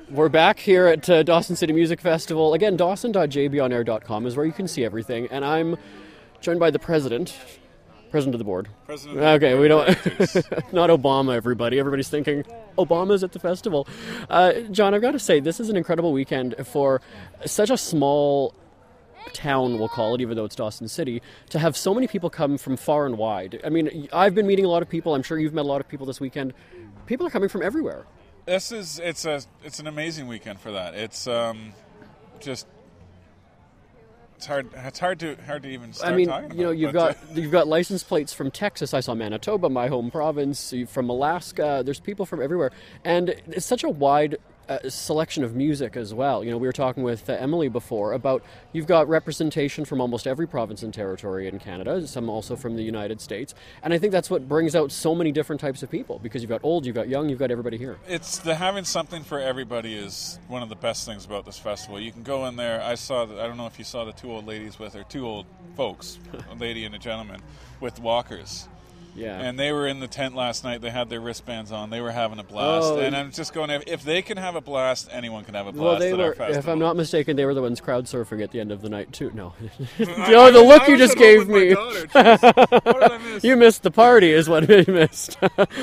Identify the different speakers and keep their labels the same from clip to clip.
Speaker 1: We're back here at Dawson City Music Festival. Again, dawson.jbonair.com is where you can see everything. And I'm joined by the president of the board.
Speaker 2: President.
Speaker 1: Okay, we don't... Not Obama, everybody. Everybody's thinking, Obama's at the festival. John, I've got to say, this is an incredible weekend for such a small town, we'll call it, even though it's Dawson City, to have so many people come from far and wide. I mean, I've been meeting a lot of people. I'm sure you've met a lot of people this weekend. People are coming from everywhere.
Speaker 2: It's an amazing weekend for that. It's hard to even start talking about.
Speaker 1: You've got license plates from Texas. I saw Manitoba, my home province, from Alaska. There's people from everywhere, and it's such a wide selection of music as well. You know, we were talking with Emily before about you've got representation from almost every province and territory in Canada, some also from the United States, and I think that's what brings out so many different types of people, because you've got old, you've got young, you've got everybody here.
Speaker 2: It's having something for everybody is one of the best things about this festival. You can go in there. I don't know if you saw the two old ladies with her, two old folks, a lady and a gentleman with walkers.
Speaker 1: Yeah.
Speaker 2: And they were in the tent last night. They had their wristbands on. They were having a blast.
Speaker 1: Oh,
Speaker 2: and I'm just going, if they can have a blast, anyone can have a blast at our festival.
Speaker 1: If I'm not mistaken, they were the ones crowd surfing at the end of the night, too. No. The look you just gave me.
Speaker 2: What did I miss?
Speaker 1: You missed the party is what you missed.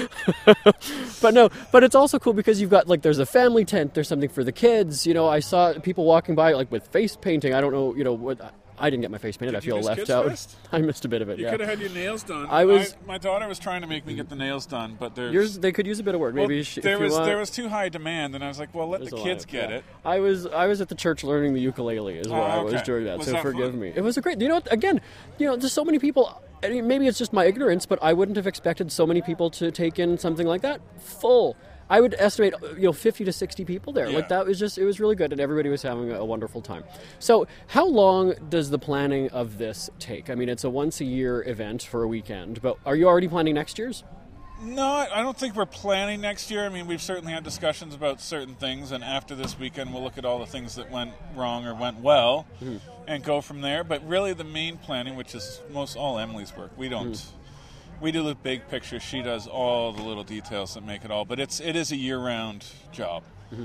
Speaker 1: But it's also cool because you've got, there's a family tent. There's something for the kids. You know, I saw people walking by, with face painting. I don't know, what... I didn't get my face painted. I feel left out.
Speaker 2: Fest?
Speaker 1: I missed a bit of it.
Speaker 2: You could have had your nails done. My daughter was trying to make me get the nails done, but
Speaker 1: they could use a bit of work. Maybe
Speaker 2: there was too high demand, and I was like, well, let the kids get it.
Speaker 1: I was at the church learning the ukulele is where I was during that. So forgive me. It was great. Again, there's so many people. I mean, maybe it's just my ignorance, but I wouldn't have expected so many people to take in something like that full. I would estimate, 50 to 60 people there.
Speaker 2: Yeah.
Speaker 1: It was really good, and everybody was having a wonderful time. So how long does the planning of this take? I mean, it's a once-a-year event for a weekend, but are you already planning next year's?
Speaker 2: No, I don't think we're planning next year. I mean, we've certainly had discussions about certain things, and after this weekend, we'll look at all the things that went wrong or went well and go from there. But really the main planning, which is all Emily's work, we don't... We do the big picture. She does all the little details that make it all. But it is a year-round job.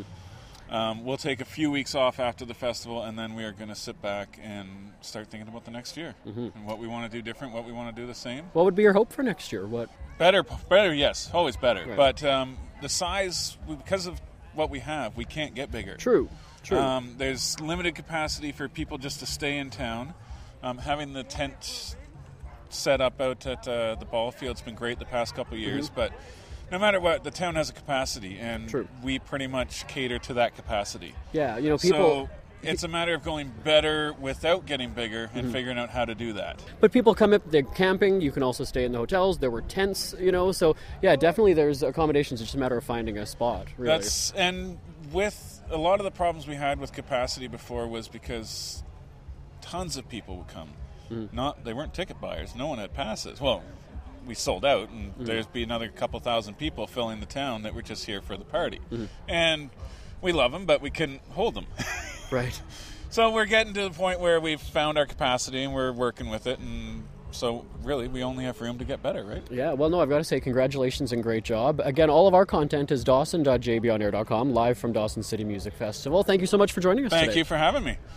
Speaker 2: We'll take a few weeks off after the festival, and then we are going to sit back and start thinking about the next year and what we want to do different, what we want to do the same.
Speaker 1: What would be your hope for next year? What?
Speaker 2: Better, yes, always better.
Speaker 1: Right.
Speaker 2: But the size, because of what we have, we can't get bigger.
Speaker 1: True.
Speaker 2: There's limited capacity for people just to stay in town. Having the tent set up out at the ball field's been great the past couple of years, but no matter what, the town has a capacity, and we pretty much cater to that capacity.
Speaker 1: Yeah, people...
Speaker 2: So it's a matter of going better without getting bigger and figuring out how to do that.
Speaker 1: But people come up, they're camping, you can also stay in the hotels, there were tents, so yeah, definitely there's accommodations, it's just a matter of finding a spot, really.
Speaker 2: And with a lot of the problems we had with capacity before was because tons of people would come. They weren't ticket buyers. No one had passes. Well, we sold out, and there'd be another couple thousand people filling the town that were just here for the party. And we love them, but we couldn't hold them.
Speaker 1: Right.
Speaker 2: So we're getting to the point where we've found our capacity, and we're working with it, and so really we only have room to get better, right?
Speaker 1: Yeah, well, no, I've got to say congratulations and great job. Again, all of our content is dawson.jbonair.com, live from Dawson City Music Festival. Thank you so much for joining us today.
Speaker 2: Thank you for having me.